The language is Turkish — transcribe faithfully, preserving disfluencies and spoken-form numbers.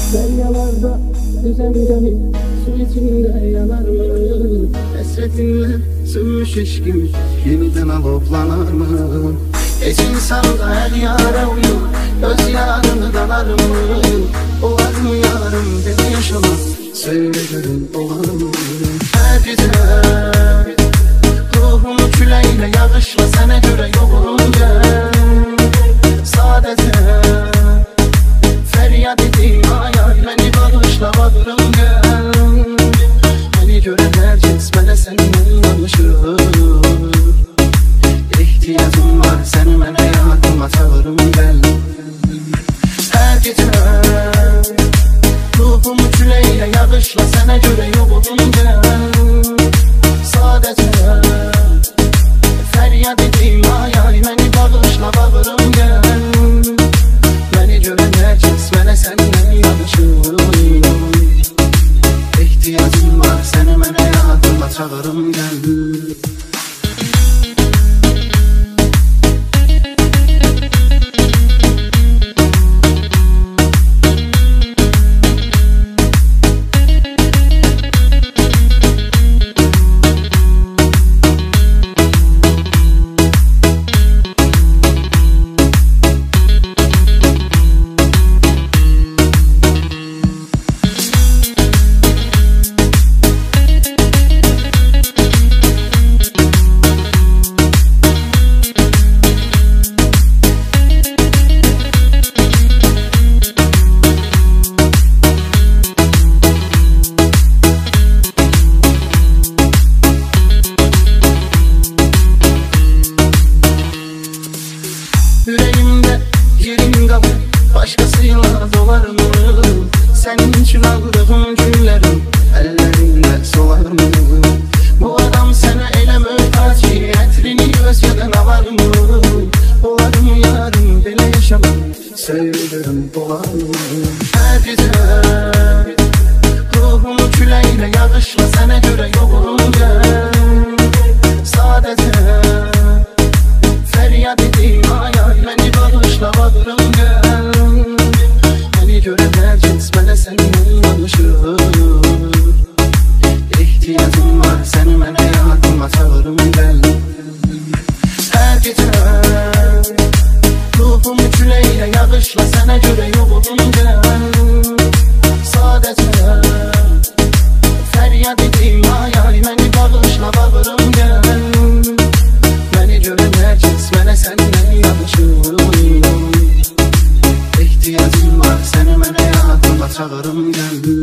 Deryalarda düzen gemi, su içinde yanar mı? Hasretinle sönmüş eşkim yeniden aloplanır mı? Geç insanda her yara uyur, göz yarını dalar mı? Olar mı yarım beni yaşamak, söyle görün olar mı? Her gece ruhumu küleyle yağışla sana göre yoğurunca sadece feryat edeyim ay ay beni bağışla bağırım gel. Beni gören herkes bana seninle inanmışır. İhtiyacım var sen bana yardıma çağırım gel. Her gece ruhumu küleyle yağışla sana göre yoğurun gel. Sadece feryat edeyim ay ay beni bağışla bağırım gel. Beni gören herkes bana seninle inanmışır. İhtiyacım var sen bana yardıma çağırım gel. Yüreğimde yerin kalır, başkasıyla dolar mı? Senin için aldığım günlerim ellerinde solar mı? Bu adam sana ele muhtaç ki etrini gözyadan alar mı? Olar mı yarım böyle yaşamak, söylerim dolar mı? Her gece ruhumu küleyle yağışla sana göre yoğurunca sadece feryat edeyim ay ay beni bağışla bağırım gel. Beni gören herkes bana seninle inanmışır. İhtiyacım var sen bana yardıma çağırım gel. Her gece ruhumu küleyle yağışla sana göre yoğurun gel. Sadece feryat edeyim ay ay beni bağışla bağırım gel. Beni gören herkes bana seninle inanmışır. İhtiyacım var sen bana yardıma çağırım gel.